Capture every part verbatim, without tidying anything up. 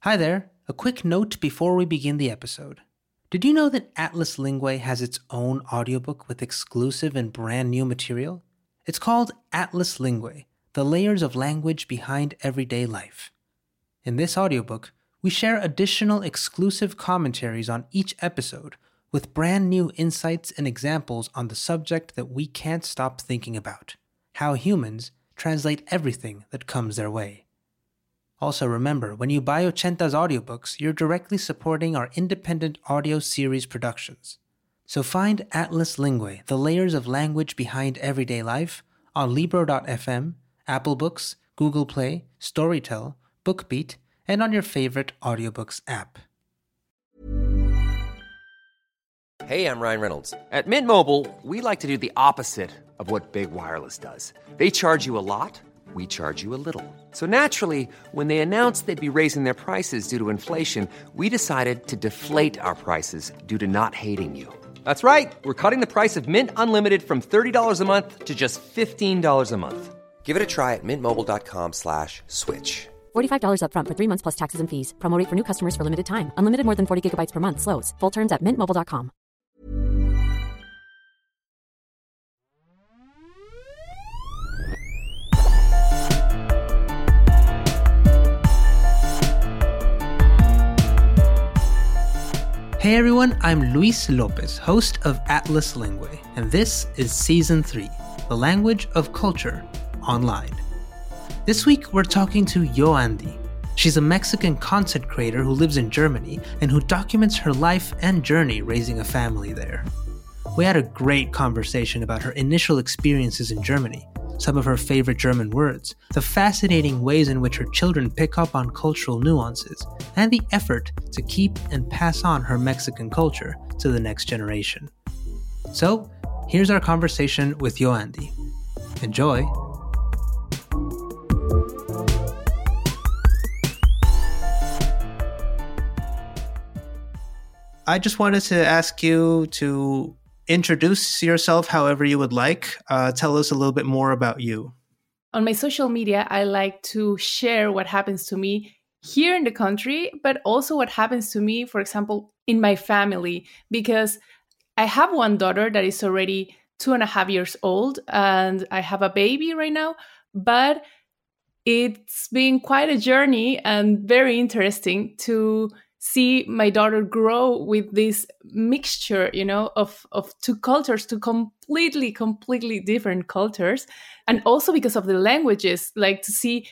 Hi there. A quick note before we begin the episode. Did you know that Atlas Lingua has its own audiobook with exclusive and brand new material? It's called Atlas Lingua: The Layers of Language Behind Everyday Life. In this audiobook, we share additional exclusive commentaries on each episode with brand new insights and examples on the subject that we can't stop thinking about: how humans translate everything that comes their way. Also remember, when you buy Ochenta's audiobooks, you're directly supporting our independent audio series productions. So find Atlas Lingua: The Layers of Language Behind Everyday Life on Libro dot f m, Apple Books, Google Play, Storytel, BookBeat, and on your favorite audiobooks app. Hey, I'm Ryan Reynolds. At Mint Mobile, we like to do the opposite of what Big Wireless does. They charge you a lot. We charge you a little. So naturally, when they announced they'd be raising their prices due to inflation, we decided to deflate our prices due to not hating you. That's right. We're cutting the price of Mint Unlimited from thirty dollars a month to just fifteen dollars a month. Give it a try at mintmobile.com slash switch. forty-five dollars up front for three months plus taxes and fees. Promo rate for new customers for limited time. Unlimited more than forty gigabytes per month. Slows full terms at mint mobile dot com. Hey everyone, I'm Luis Lopez, host of Atlas Lingua, and this is Season three, The Language of Culture, Online. This week we're talking to Yoandy. She's a Mexican content creator who lives in Germany and who documents her life and journey raising a family there. We had a great conversation about her initial experiences in Germany, some of her favorite German words, the fascinating ways in which her children pick up on cultural nuances, and the effort to keep and pass on her Mexican culture to the next generation. So, here's our conversation with Yoandy. Enjoy! I just wanted to ask you to introduce yourself however you would like. Uh, tell us a little bit more about you. On my social media, I like to share what happens to me here in the country, but also what happens to me, for example, in my family, because I have one daughter that is already two and a half years old, and I have a baby right now, but it's been quite a journey and very interesting to see my daughter grow with this mixture, you know, of, of two cultures, two completely, completely different cultures. And also because of the languages, like to see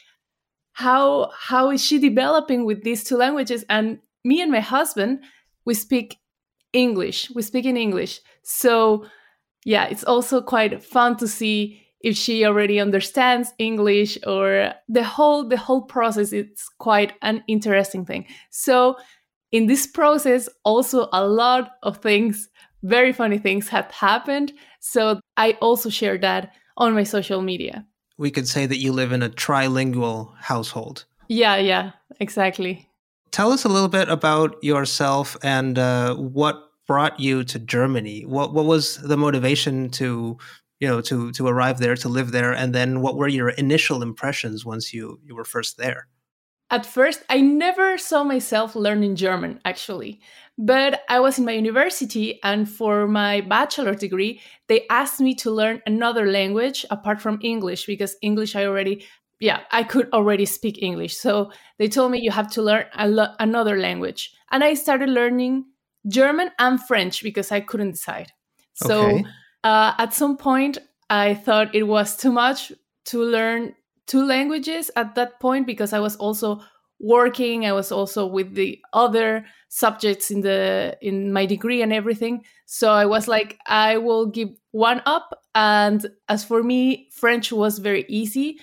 how how is she developing with these two languages. And me and my husband, we speak English. We speak in English. So yeah, it's also quite fun to see if she already understands English, or the whole the whole process. It's quite an interesting thing. So in this process, also a lot of things, very funny things have happened. So I also share that on my social media. We could say that you live in a trilingual household. Yeah, yeah, exactly. Tell us a little bit about yourself and uh, what brought you to Germany. What what was the motivation to, you know, to to arrive there, to live there, and then what were your initial impressions once you, you were first there? At first, I never saw myself learning German, actually. But I was in my university, and for my bachelor degree, they asked me to learn another language apart from English, because English I already, yeah, I could already speak English. So they told me you have to learn a lo- another language. And I started learning German and French because I couldn't decide. So Okay. uh, at some point, I thought it was too much to learn two languages at that point, because I was also working. I was also with the other subjects in the in my degree and everything. So I was like, I will give one up. And as for me, French was very easy.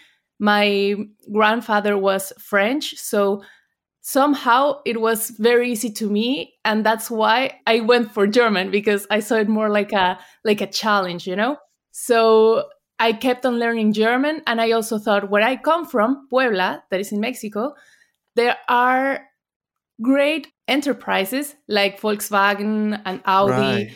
My grandfather was French, so somehow it was very easy to me, and that's why I went for German, because I saw it more like a like a challenge, you know. So I kept on learning German, and I also thought, where I come from, Puebla, that is in Mexico, there are great enterprises like Volkswagen and Audi. Right.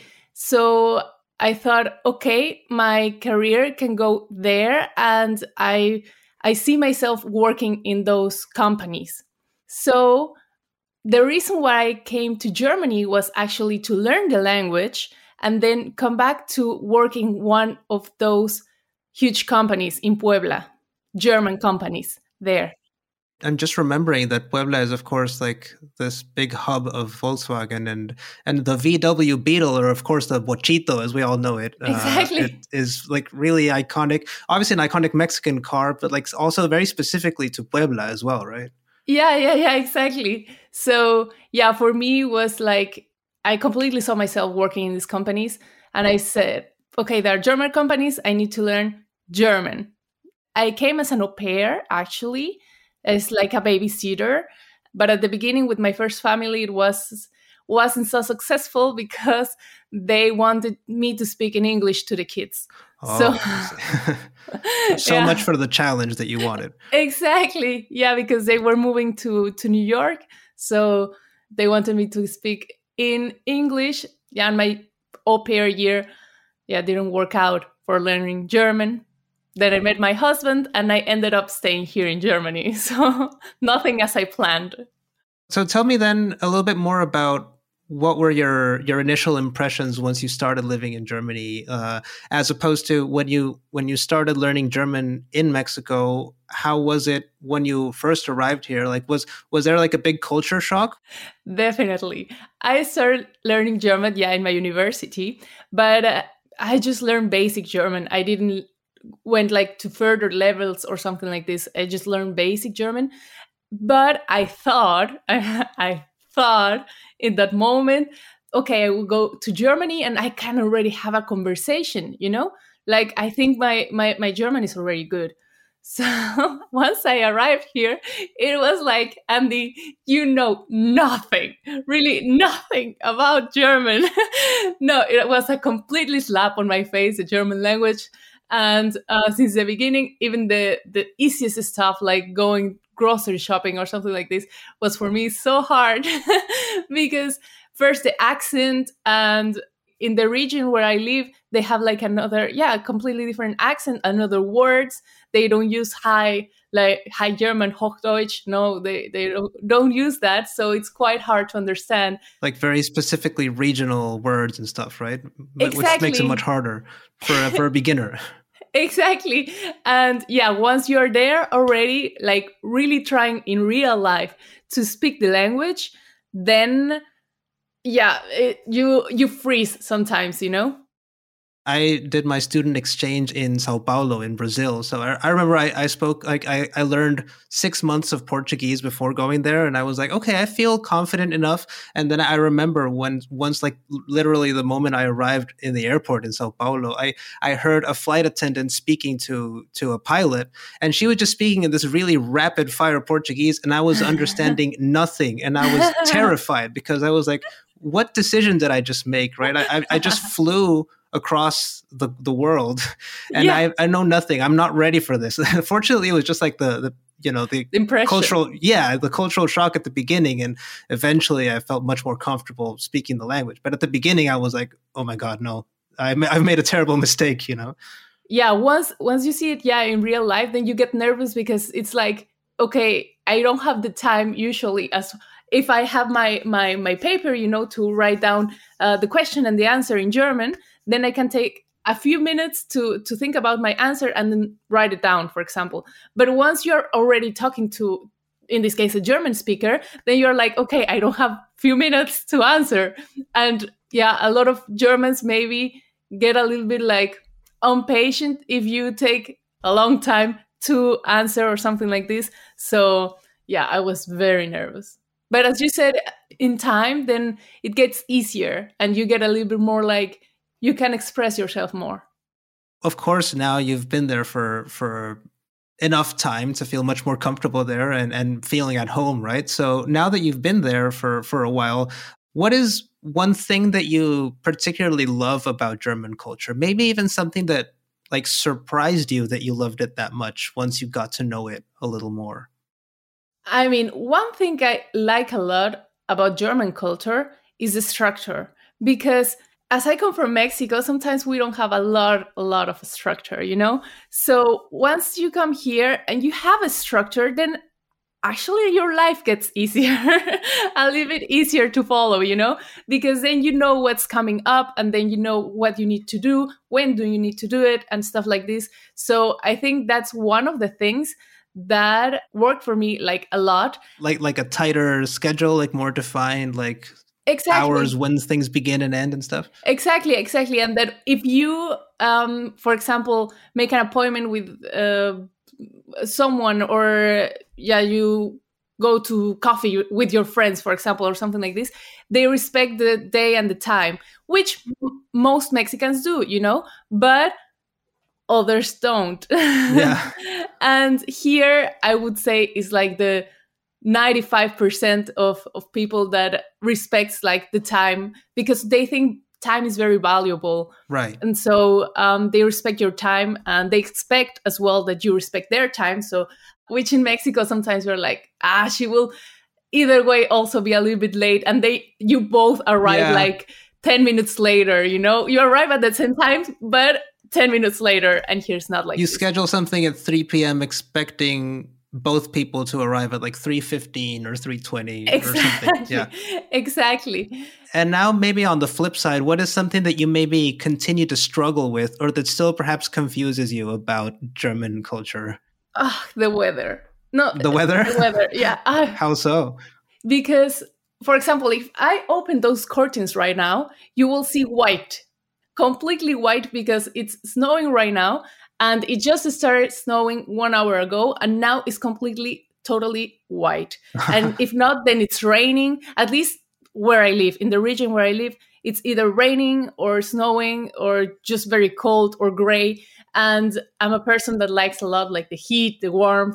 So I thought, okay, my career can go there, and I I see myself working in those companies. So the reason why I came to Germany was actually to learn the language and then come back to work in one of those huge companies in Puebla, German companies there. I'm just remembering that Puebla is, of course, like this big hub of Volkswagen, and and the V W Beetle, or of course the Bochito, as we all know it. Exactly. Uh, it is like really iconic. Obviously an iconic Mexican car, but like also very specifically to Puebla as well, right? Yeah, yeah, yeah, exactly. So yeah, for me it was like, I completely saw myself working in these companies, and I said, okay, there are German companies, I need to learn German. I came as an au pair, actually, as like a babysitter. But at the beginning with my first family, it was, wasn't so successful because they wanted me to speak in English to the kids. Oh, so so yeah. much for the challenge that you wanted. Exactly. Yeah, because they were moving to, to New York. So they wanted me to speak in English. Yeah, and my au pair year, yeah, didn't work out for learning German. Then I met my husband and I ended up staying here in Germany. So nothing as I planned. So tell me then a little bit more about what were your your initial impressions once you started living in Germany, uh, as opposed to when you when you started learning German in Mexico. How was it when you first arrived here? Like, was was there like a big culture shock? Definitely. I started learning German, yeah, in my university, but uh, I just learned basic German. I didn't went like to further levels or something like this. I just learned basic German. But I thought, I, I thought in that moment, okay, I will go to Germany and I can already have a conversation, you know? Like, I think my, my, my German is already good. So once I arrived here, it was like, Andy, you know nothing, really nothing about German. No, it was a completely slap on my face, the German language. And uh, since the beginning, even the, the easiest stuff like going grocery shopping or something like this was for me so hard because first the accent, and in the region where I live, they have like another, yeah, completely different accent, another words. They don't use high, like high German, Hochdeutsch. No, they, they don't, don't use that. So it's quite hard to understand. Like very specifically regional words and stuff, right? Exactly. Which makes it much harder for a, for a beginner. Exactly. And yeah, once you're there already, like really trying in real life to speak the language, then yeah, it, you you freeze sometimes, you know? I did my student exchange in Sao Paulo in Brazil. So I, I remember I, I spoke, like I, I learned six months of Portuguese before going there. And I was like, okay, I feel confident enough. And then I remember when once, like literally the moment I arrived in the airport in Sao Paulo, I, I heard a flight attendant speaking to, to a pilot. And she was just speaking in this really rapid fire Portuguese. And I was understanding nothing. And I was terrified because I was like, what decision did I just make? Right. I, I, I just flew across the, the world and yeah. I I know nothing. I'm not ready for this. Fortunately, it was just like the, the you know, the Impression. cultural, yeah, the cultural shock at the beginning. And eventually I felt much more comfortable speaking the language. But at the beginning I was like, oh my God, no, I, I've made a terrible mistake, you know? Yeah. Once, once you see it, yeah, in real life, then you get nervous because it's like, okay, I don't have the time usually as if I have my, my, my paper, you know, to write down uh, the question and the answer in German, then I can take a few minutes to, to think about my answer and then write it down, for example. But once you're already talking to, in this case, a German speaker, then you're like, okay, I don't have few minutes to answer. And yeah, a lot of Germans maybe get a little bit like impatient if you take a long time to answer or something like this. So yeah, I was very nervous. But as you said, in time, then it gets easier and you get a little bit more like, you can express yourself more. Of course, now you've been there for for enough time to feel much more comfortable there and, and feeling at home, right? So now that you've been there for, for a while, what is one thing that you particularly love about German culture? Maybe even something that like surprised you that you loved it that much once you got to know it a little more? I mean, one thing I like a lot about German culture is the structure, because as I come from Mexico, sometimes we don't have a lot, a lot of structure, you know? So once you come here and you have a structure, then actually your life gets easier, a little bit easier to follow, you know, because then you know what's coming up and then you know what you need to do, when do you need to do it and stuff like this. So I think that's one of the things that worked for me like a lot. Like like a tighter schedule, like more defined, like exactly. hours when things begin and end and stuff. Exactly, exactly. And that if you, um, for example, make an appointment with uh, someone, or yeah, you go to coffee with your friends, for example, or something like this, they respect the day and the time, which m- most Mexicans do, you know, but others don't. Yeah. And here I would say is like the ninety-five percent of, of people that respects like the time, because they think time is very valuable. Right. And so um, they respect your time, and they expect as well that you respect their time. So, which in Mexico, sometimes we're like, ah, she will either way also be a little bit late. And they, you both arrive Yeah. like ten minutes later, you know, you arrive at the same time, but ten minutes later, and here's not like You this. schedule something at three p.m. expecting both people to arrive at like three fifteen or three twenty Exactly. or something. Yeah. Exactly. And now maybe on the flip side, what is something that you maybe continue to struggle with or that still perhaps confuses you about German culture? Ah, the weather. No, The weather? The weather, yeah. Ah, How so? because, for example, if I open those curtains right now, you will see white, completely white, because it's snowing right now. And it just started snowing one hour ago, and now it's completely, totally white. And if not, then it's raining. At least where I live, in the region where I live, it's either raining or snowing or just very cold or gray. And I'm a person that likes a lot like the heat, the warmth.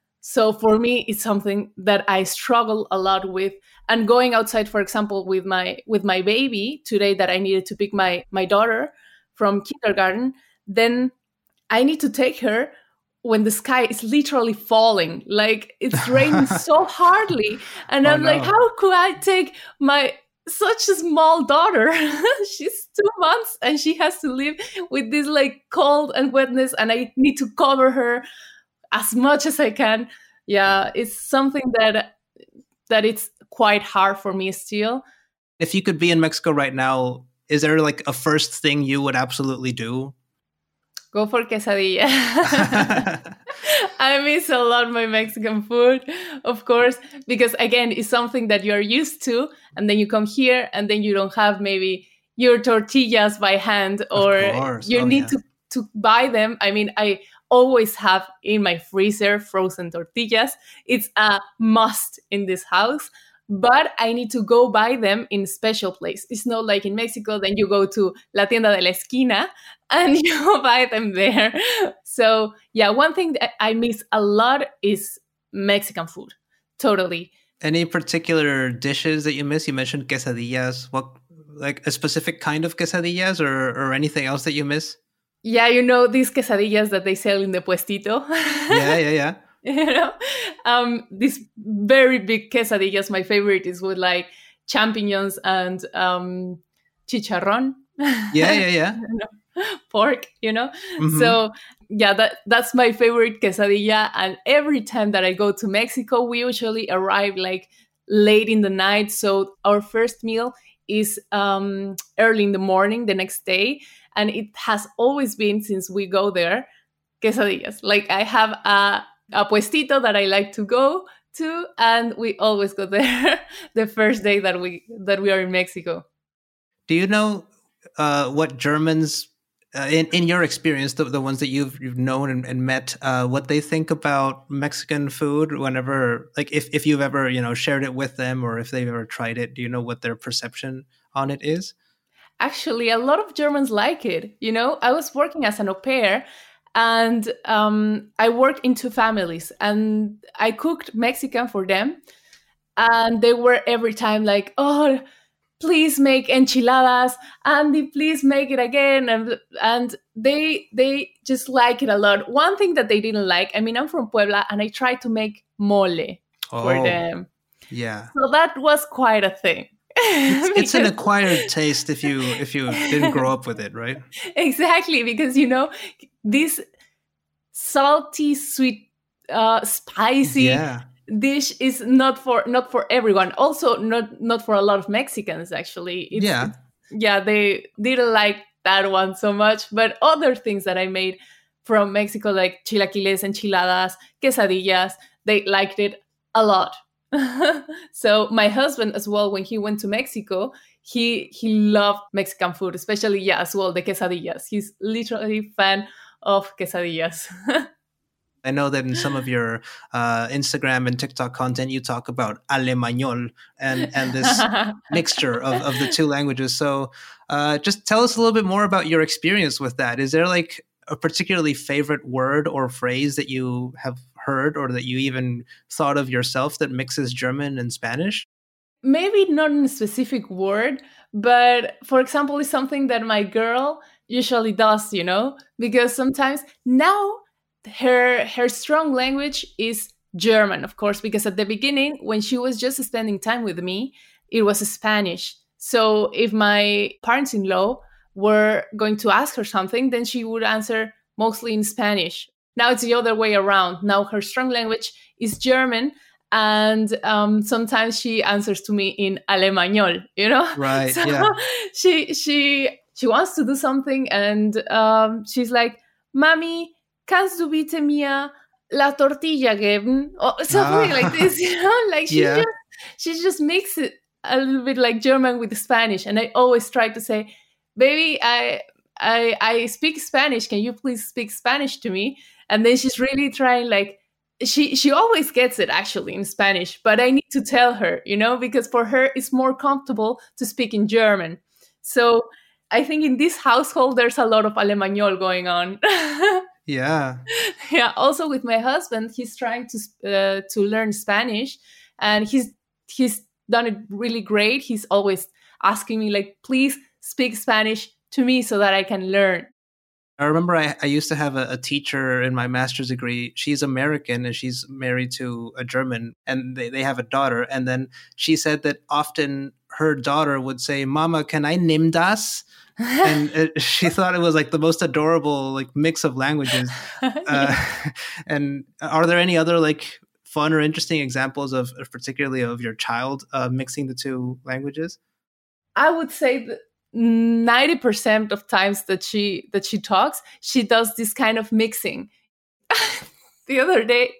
So for me, it's something that I struggle a lot with. And going outside, for example, with my with my baby today, that I needed to pick my my daughter from kindergarten, then I need to take her when the sky is literally falling. Like, it's raining so hardly. And Oh, I'm like, no. how could I take my such a small daughter? She's two months and she has to live with this like cold and wetness, and I need to cover her as much as I can. Yeah, it's something that that it's quite hard for me still. If you could be in Mexico right now, is there like a first thing you would absolutely do? Go for quesadilla. I miss a lot my Mexican food, of course, because again, it's something that you're used to, and then you come here and then you don't have maybe your tortillas by hand, or course. you Oh, need yeah. to, to buy them. I mean, I always have in my freezer frozen tortillas. It's a must in this house. But I need to go buy them in special place. It's not like in Mexico, then you go to La Tienda de la Esquina and you buy them there. So yeah, one thing that I miss a lot is Mexican food. Totally. Any particular dishes that you miss? You mentioned quesadillas. What, like a specific kind of quesadillas, or, or anything else that you miss? Yeah, you know these quesadillas that they sell in the puestito? Yeah, yeah, yeah. You know, um, these very big quesadillas. My favorite is with like champignons and um, chicharrón. Yeah, yeah, yeah. You know, pork, you know. Mhm. So yeah, that that's my favorite quesadilla. And every time that I go to Mexico, we usually arrive like late in the night. So our first meal is um, early in the morning the next day, and it has always been since we go there quesadillas. Like, I have a a puestito that I like to go to, and we always go there the first day that we that we are in Mexico. Do you know uh, what Germans, uh, in in your experience, the, the ones that you've you've known and, and met, uh, what they think about Mexican food? Whenever, like, if if you've ever you know shared it with them, or if they've ever tried it, do you know what their perception on it is? Actually, a lot of Germans like it. You know, I was working as an au pair, and um, I worked in two families, and I cooked Mexican for them. And they were every time like, oh, please make enchiladas, Andy, please make it again. And, and they they just like it a lot. One thing that they didn't like, I mean, I'm from Puebla, and I tried to make mole for Oh, them. yeah. So that was quite a thing. It's an Because- acquired taste if you if you didn't grow up with it, right? Exactly, because you know this salty, sweet, uh, spicy. Yeah. dish is not for not for everyone. Also, not not for a lot of Mexicans. Actually, it's, Yeah. it's, yeah, they didn't like that one so much. But other things that I made from Mexico, like chilaquiles, enchiladas, quesadillas, they liked it a lot. So my husband as well, when he went to Mexico, he he loved Mexican food, especially, yeah, as well, the quesadillas. He's literally a fan of quesadillas. I know that in some of your uh, Instagram and TikTok content, you talk about alemanol and, and this mixture of, of the two languages. So uh, just tell us a little bit more about your experience with that. Is there like a particularly favorite word or phrase that you have heard or that you even thought of yourself that mixes German and Spanish? Maybe not in a specific word, but for example, it's something that my girl usually does, you know, because sometimes now her her strong language is German, of course, because at the beginning, when she was just spending time with me, it was Spanish. So if my parents-in-law were going to ask her something, then she would answer mostly in Spanish. Now it's the other way around. Now her strong language is German, and um, sometimes she answers to me in alemanol, you know? Right, So yeah. she she she wants to do something, and um, she's like, "Mami, kannst du bitte mir la tortilla geben?" Or something Ah. like this, you know? Like she Yeah. just she just makes it a little bit like German with Spanish, and I always try to say, "Baby, I I I speak Spanish. Can you please speak Spanish to me?" And then she's really trying, like, she she always gets it actually in Spanish, but I need to tell her, you know, because for her it's more comfortable to speak in German. So I think in this household there's a lot of alemanol going on. Yeah. Yeah. Also with my husband, he's trying to uh, to learn Spanish, and he's he's done it really great. He's always asking me, like, please speak Spanish to me so that I can learn. I remember I, I used to have a, a teacher in my master's degree. She's American and she's married to a German, and they, they have a daughter. And then she said that often her daughter would say, "Mama, can I nimm das?" And it, she thought it was like the most adorable like mix of languages. Uh, and are there any other like fun or interesting examples of, of particularly of your child uh, mixing the two languages? I would say that ninety percent of times that she that she talks, she does this kind of mixing. The other day,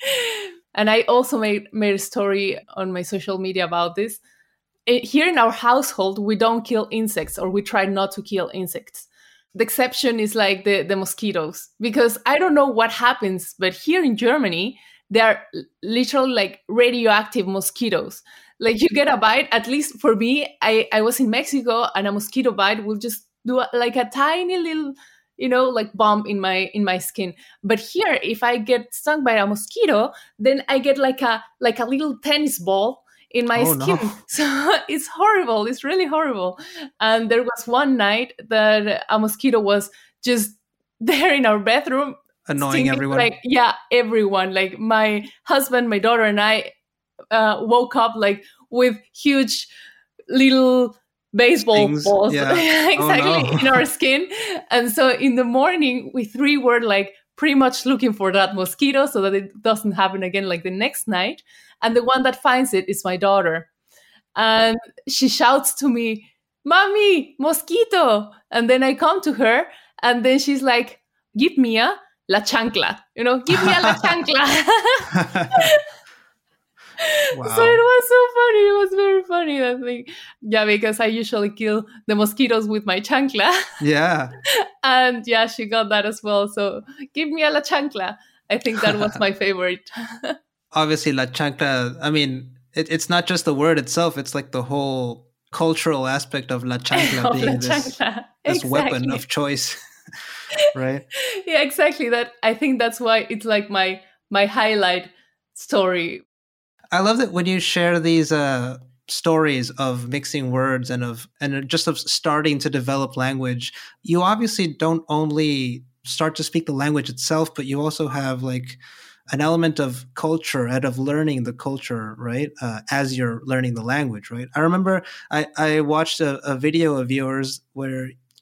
and I also made made a story on my social media about this. It, here in our household, we don't kill insects, or we try not to kill insects. The exception is like the, the mosquitoes, because I don't know what happens, but here in Germany, there are literally like radioactive mosquitoes. Like you get a bite, at least for me, I, I was in Mexico, and a mosquito bite will just do a, like a tiny little, you know, like bump in my in my skin. But here, if I get stung by a mosquito, then I get like a like a little tennis ball in my Oh, skin. no. So it's horrible. It's really horrible. And there was one night that a mosquito was just there in our bathroom, Annoying stinging, everyone. like, yeah, everyone. Like my husband, my daughter, and I uh, woke up like with huge little baseball Stings, balls, yeah. exactly, Oh, no. in our skin. And so in the morning, we three were like pretty much looking for that mosquito so that it doesn't happen again like the next night. And the one that finds it is my daughter. And she shouts to me, "Mommy, mosquito." And then I come to her, and then she's like, "Give me a la chancla." You know, "Give me a la chancla." Wow. So it was so funny. It was very funny, that thing. Yeah, because I usually kill the mosquitoes with my chancla. Yeah. And yeah, she got that as well. So "Give me a la chancla." I think that was my favorite. Obviously, la chancla, I mean, it, it's not just the word itself, it's like the whole cultural aspect of la chancla Of being la this, chancla. this weapon Exactly. of choice, right? Yeah, exactly. That I think that's why it's like my my highlight story. I love that when you share these uh, stories of mixing words and of and just of starting to develop language, you obviously don't only start to speak the language itself, but you also have like an element of culture and of learning the culture, right? Uh, as you're learning the language, right? I remember I, I watched a, a video of yours where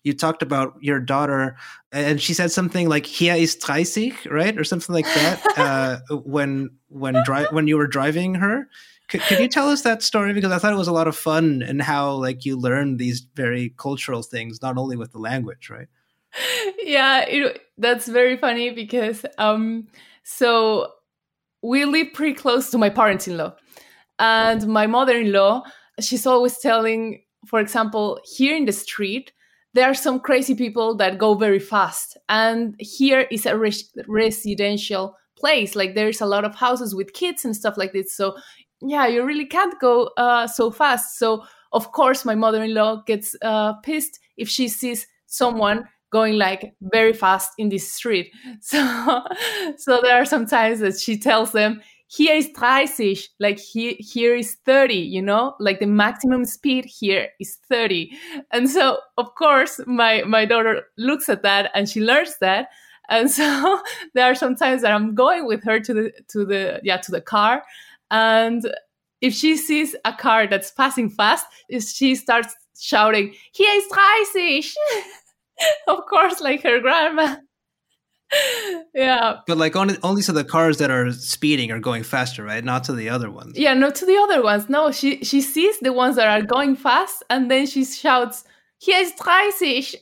you talked about your daughter, and she said something like "Hier ist dreißig," right, or something like that. uh, when when dri- when you were driving her, could, could you tell us that story? Because I thought it was a lot of fun, and how like you learned these very cultural things, not only with the language, right? Yeah, it, that's very funny because um, so we live pretty close to my parents-in-law, and my mother-in-law, she's always telling, for example, here in the street, there are some crazy people that go very fast. And here is a res- residential place. Like there's a lot of houses with kids and stuff like this. So yeah, you really can't go uh, so fast. So of course, my mother-in-law gets uh, pissed if she sees someone going like very fast in this street. So, so there are some times that she tells them, here is dreißig, like here, here is thirty, you know, like the maximum speed here is thirty. And so, of course, my, my daughter looks at that and she learns that. And so there are some times that I'm going with her to the, to the, yeah, to the car. And if she sees a car that's passing fast, she starts shouting, here is dreißig. Of course, like her grandma. Yeah. But like only only to the cars that are speeding are going faster, right? Not to the other ones. Yeah, not to the other ones. No, she she sees the ones that are going fast and then she shouts, hier ist dreißig.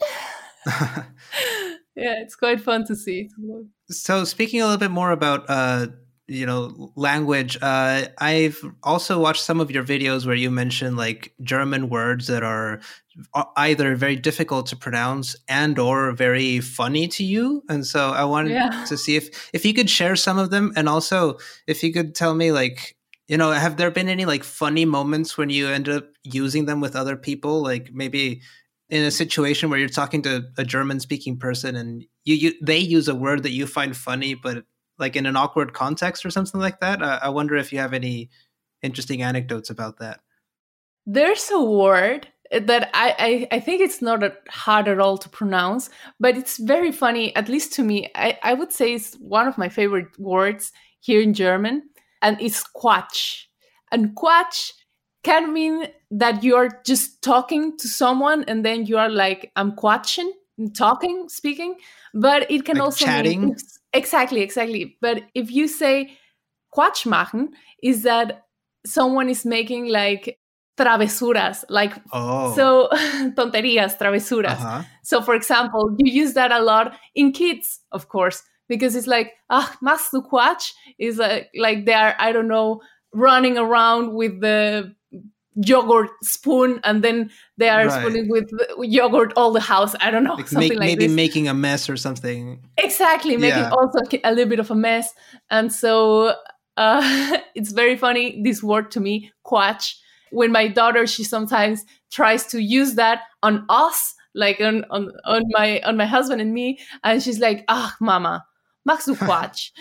Yeah, it's quite fun to see. So speaking a little bit more about uh you know, language. Uh, I've also watched some of your videos where you mention like German words that are either very difficult to pronounce and or very funny to you. And so I wanted yeah. to see if, if you could share some of them. And also if you could tell me like, you know, have there been any like funny moments when you end up using them with other people? Like maybe in a situation where you're talking to a German speaking person and you, you they use a word that you find funny, but like in an awkward context or something like that. Uh, I wonder if you have any interesting anecdotes about that. There's a word that I, I, I think it's not hard at all to pronounce, but it's very funny, at least to me. I, I would say it's one of my favorite words here in German, and it's Quatsch. And Quatsch can mean that you're just talking to someone and then you are like, I'm quatschen, talking, speaking, but it can like also chatting. mean... Exactly, exactly. But if you say Quatsch machen, is that someone is making like travesuras, like, oh. so tonterías, travesuras. Uh-huh. So for example, you use that a lot in kids, of course, because it's like, ah, machst du Quatsch? Is like, like they're, I don't know, running around with the yogurt spoon and then they are right. spooning with yogurt all the house. I don't know, like something make, like maybe this. making a mess or something. Exactly, making yeah. also a little bit of a mess. And so uh, it's very funny, this word to me, Quatsch. When my daughter, she sometimes tries to use that on us, like on, on, on my on my husband and me, and she's like, ah, mama, machst du Quatsch?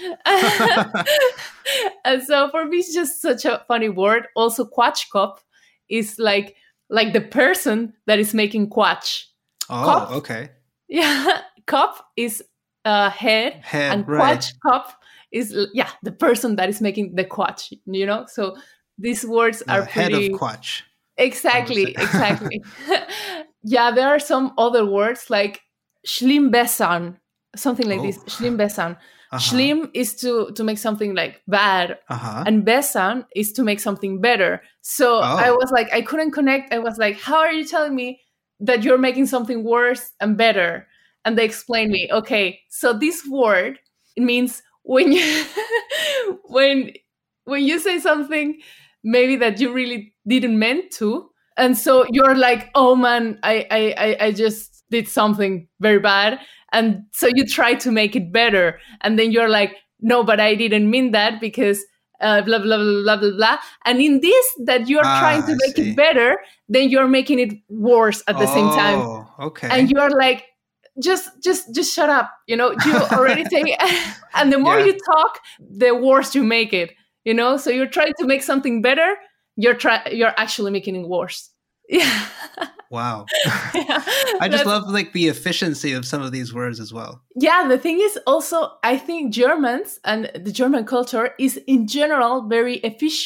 And so for me, it's just such a funny word. Also, Quatschkopf is like like the person that is making Quatsch. Oh, Kopf, okay. Yeah, Kopf is uh, head, head, and right. Quatschkopf is, yeah, the person that is making the Quatsch, you know? So these words the are head pretty... of Quatsch. Exactly, exactly. Yeah, there are some other words like schlimm something like oh. this, schlimm Uh-huh. Schlimm is to, to make something like bad, uh-huh. and bessern is to make something better. So oh. I was like, I couldn't connect. I was like, how are you telling me that you're making something worse and better? And they explained me, okay, so this word, it means when you when when you say something maybe that you really didn't meant to, and so you're like, oh man, I I I just did something very bad. And so you try to make it better. And then you're like, no, but I didn't mean that because uh, blah, blah, blah, blah, blah, blah. And in this, that you're ah, trying to make it better, then you're making it worse at the oh, same time. Okay. And you're like, just, just, just shut up. You know, you already say, and the more yeah. you talk, the worse you make it, you know? So you're trying to make something better. You're try, you're actually making it worse. Yeah. Wow. Yeah, I just love like the efficiency of some of these words as well. Yeah, the thing is also, I think Germans and the German culture is in general very efficient.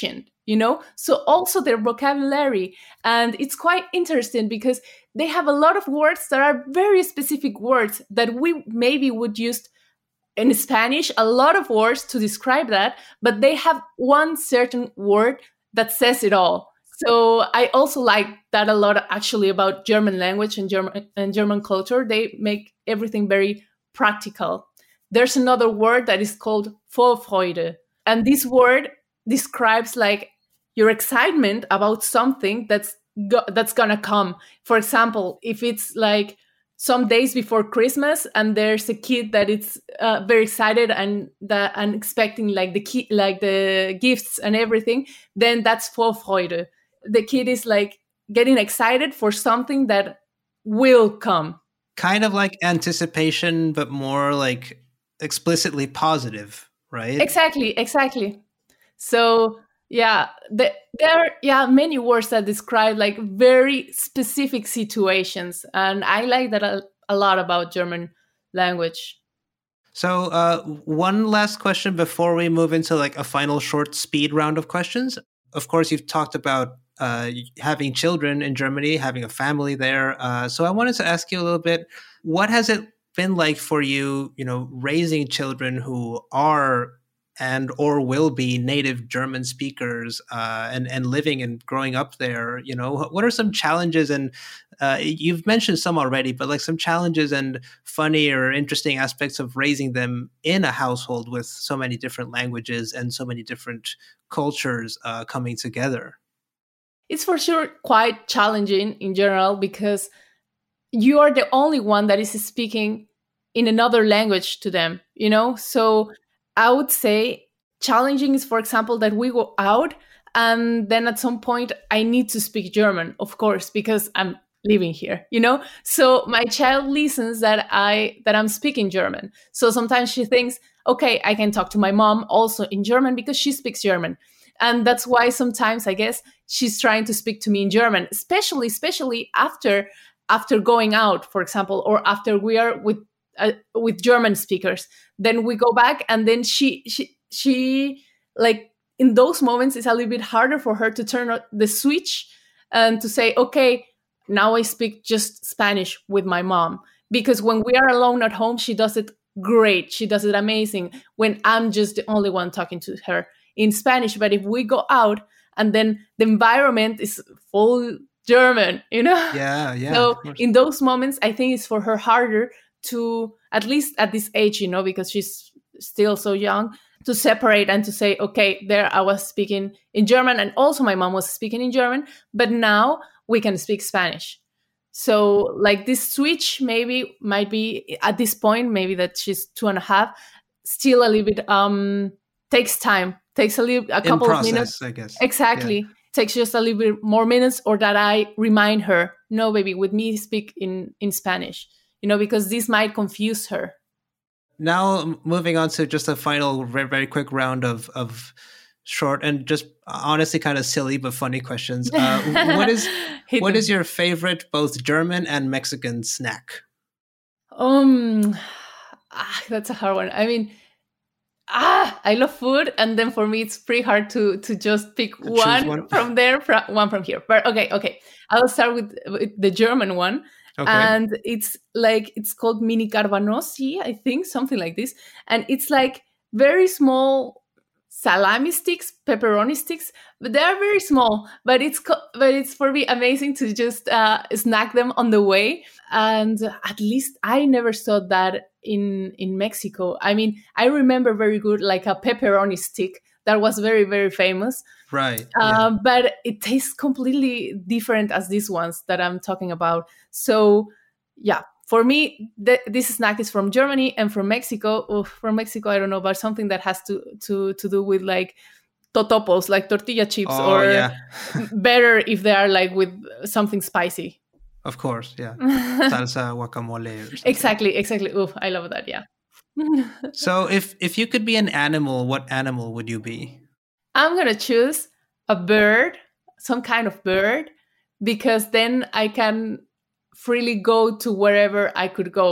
you know? So also their vocabulary. And it's quite interesting because they have a lot of words that are very specific words that we maybe would use in Spanish, a lot of words to describe that, but they have one certain word that says it all. So I also like that a lot actually about German language and German and German culture. They make everything very practical. There's another word that is called Vorfreude. And this word describes like your excitement about something that's go- that's gonna come. For example, if it's like some days before Christmas and there's a kid that is uh, very excited and that and expecting like the ki- like the gifts and everything, then that's Vorfreude. The kid is like getting excited for something that will come. Kind of like anticipation, but more like explicitly positive, right? Exactly, exactly. So yeah, the, there are yeah many words that describe like very specific situations, and I like that a, a lot about German language. So uh, one last question before we move into like a final short speed round of questions. Of course, you've talked about uh, having children in Germany, having a family there. Uh, so I wanted to ask you a little bit, what has it been like for you, you know, raising children who are and or will be native German speakers uh, and, and living and growing up there? You know, what are some challenges? And uh, you've mentioned some already, but like some challenges and funny or interesting aspects of raising them in a household with so many different languages and so many different cultures uh, coming together. It's for sure quite challenging in general because you are the only one that is speaking in another language to them, you know? So I would say challenging is, for example, that we go out and then at some point I need to speak German, of course, because I'm living here, you know? So my child listens that I that I'm speaking German. So sometimes she thinks, okay, I can talk to my mom also in German because she speaks German. And that's why sometimes I guess she's trying to speak to me in German, especially, especially after after going out, for example, or after we are with uh, with German speakers. Then we go back and then she she she like in those moments it's a little bit harder for her to turn on the switch and to say, okay, now I speak just Spanish with my mom. Because when we are alone at home, she does it great. She does it amazing when I'm just the only one talking to her in Spanish. But if we go out and then the environment is full German, you know? Yeah, yeah. So in those moments, I think it's for her harder to, at least at this age, you know, because she's still so young, to separate and to say, okay, there I was speaking in German and also my mom was speaking in German, but now we can speak Spanish. So like this switch maybe might be at this point, maybe that she's two and a half, still a little bit um takes time, takes a little a couple process, of minutes. I guess. Exactly. Yeah. Takes just a little bit more minutes, or that I remind her, no, baby, with me speak in, in Spanish, you know, because this might confuse her. Now moving on to just a final very, very quick round of of short and just honestly kind of silly but funny questions. Uh, what is what is your favorite both German and Mexican snack? Um, ah, that's a hard one. I mean, ah, I love food, and then for me it's pretty hard to to just pick to one, one from there, from, one from here. But okay, okay, I'll start with, with the German one. Okay. And it's like, it's called mini carbanosi, I think, something like this. And it's like very small salami sticks, pepperoni sticks, but they are very small. But it's co- but it's for me amazing to just uh, snack them on the way. And at least I never saw that in in Mexico. I mean, I remember very good like a pepperoni stick that was very, very famous. Right. Uh, yeah. But it tastes completely different as these ones that I'm talking about. So, yeah, for me, th- this snack is from Germany, and from Mexico. Oh, from Mexico, I don't know, but something that has to to to do with like totopos, like tortilla chips, oh, or yeah. better if they are like with something spicy. Of course, yeah. Salsa, guacamole. Or something. Exactly, exactly. Oh, I love that, yeah. So if if you could be an animal, what animal would you be? I'm going to choose a bird, some kind of bird, because then I can freely go to wherever I could go.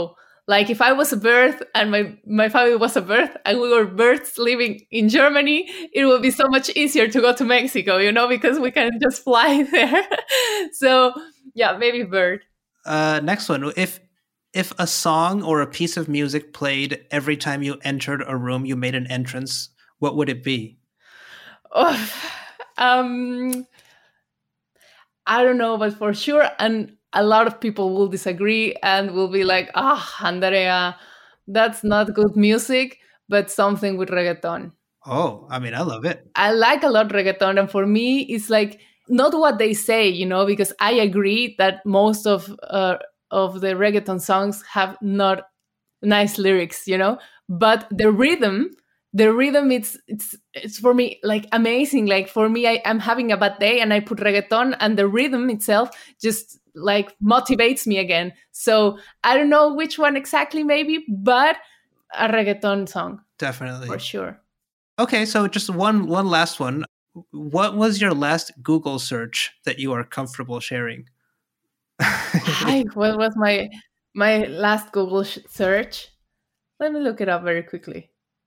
Like if I was a bird and my, my family was a bird and we were birds living in Germany, it would be so much easier to go to Mexico, you know, because we can just fly there. So yeah, maybe bird. Uh, next one. If if a song or a piece of music played every time you entered a room, you made an entrance, what would it be? Oh, um, I don't know, but for sure, and a lot of people will disagree and will be like, ah, oh, Andrea, that's not good music, but something with reggaeton. Oh, I mean, I love it. I like a lot reggaeton. And for me, it's like not what they say, you know, because I agree that most of uh, of the reggaeton songs have not nice lyrics, you know, but the rhythm, the rhythm, it's it's it's for me like amazing. Like for me, I, I'm having a bad day and I put reggaeton and the rhythm itself just like motivates me again. So I don't know which one exactly, maybe, but a reggaeton song. Definitely. For sure. Okay, so just one one last one. What was your last Google search that you are comfortable sharing? Hi, what was my my last Google sh- search? Let me look it up very quickly.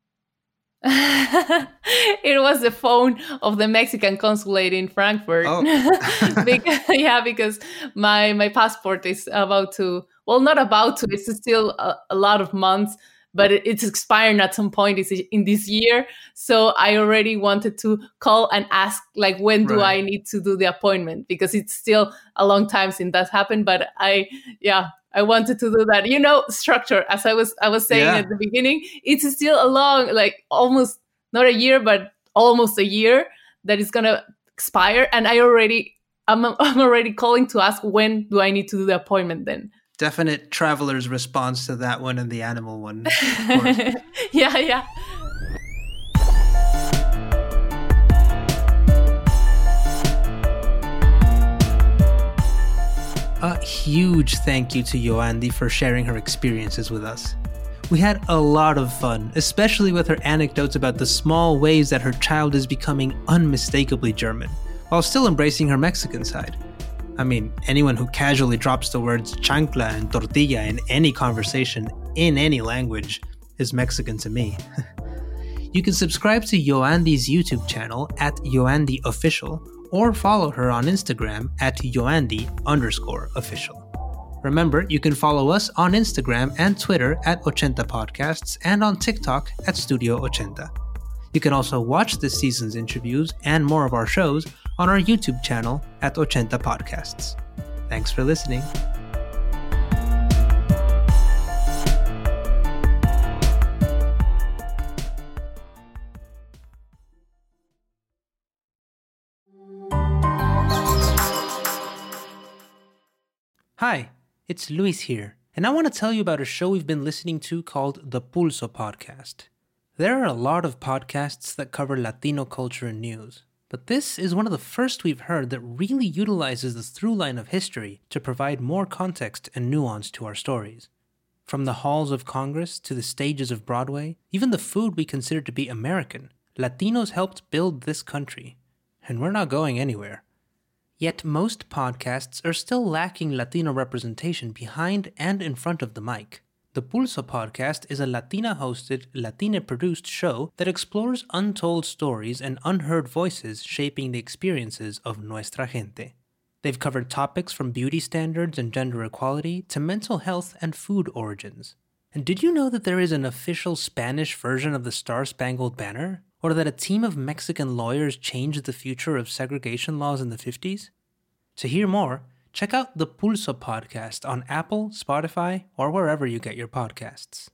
It was the phone of the Mexican consulate in Frankfurt. Oh. because, yeah, because my my passport is about to, well, not about to, it's still a, a lot of months, but it, it's expiring at some point in this year. So I already wanted to call and ask, like, when do Right. I need to do the appointment? Because it's still a long time since that happened. But I, yeah, I wanted to do that. You know, structure, as I was I was saying Yeah. at the beginning, it's still a long, like almost not a year, but almost a year that is gonna expire. And I already, I'm I'm already calling to ask when do I need to do the appointment then. Definite traveler's response to that one and the animal one. Of course. yeah, yeah. A huge thank you to Yoandi for sharing her experiences with us. We had a lot of fun, especially with her anecdotes about the small ways that her child is becoming unmistakably German, while still embracing her Mexican side. I mean, anyone who casually drops the words chancla and tortilla in any conversation, in any language, is Mexican to me. You can subscribe to Yoandi's YouTube channel at Yoandi Official, or follow her on Instagram at Yoandi underscore official. Remember, you can follow us on Instagram and Twitter at Ochenta Podcasts and on TikTok at Studio Ochenta. You can also watch this season's interviews and more of our shows on our YouTube channel at Ochenta Podcasts. Thanks for listening. Hi, it's Luis here, and I want to tell you about a show we've been listening to called the Pulso Podcast. There are a lot of podcasts that cover Latino culture and news, but this is one of the first we've heard that really utilizes the through line of history to provide more context and nuance to our stories. From the halls of Congress to the stages of Broadway, even the food we consider to be American, Latinos helped build this country, and we're not going anywhere. Yet most podcasts are still lacking Latino representation behind and in front of the mic. The Pulso Podcast is a Latina-hosted, Latina-produced show that explores untold stories and unheard voices shaping the experiences of nuestra gente. They've covered topics from beauty standards and gender equality to mental health and food origins. And did you know that there is an official Spanish version of the Star-Spangled Banner? Or that a team of Mexican lawyers changed the future of segregation laws in the fifties? To hear more, check out the Pulso Podcast on Apple, Spotify, or wherever you get your podcasts.